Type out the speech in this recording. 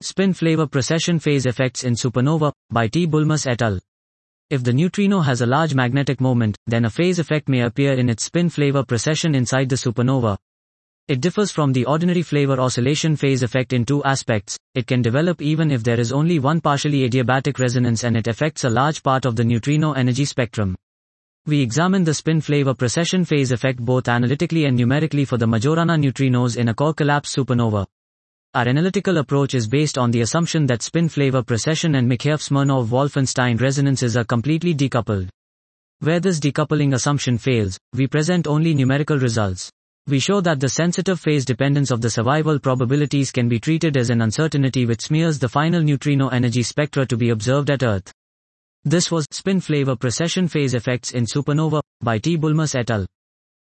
Spin flavor precession phase effects in supernova, by T. Bulmus et al. If the neutrino has a large magnetic moment, then a phase effect may appear in its spin flavor precession inside the supernova. It differs from the ordinary flavor oscillation phase effect in two aspects. It can develop even if there is only one partially adiabatic resonance and it affects a large part of the neutrino energy spectrum. We examine the spin flavor precession phase effect both analytically and numerically for the Majorana neutrinos in a core collapse supernova. Our analytical approach is based on the assumption that spin flavor precession and Mikheyev-Smirnov-Wolfenstein resonances are completely decoupled. Where this decoupling assumption fails, we present only numerical results. We show that the sensitive phase dependence of the survival probabilities can be treated as an uncertainty which smears the final neutrino energy spectra to be observed at Earth. This was Spin Flavor Precession Phase Effects in Supernova, by T. Bulmus et al.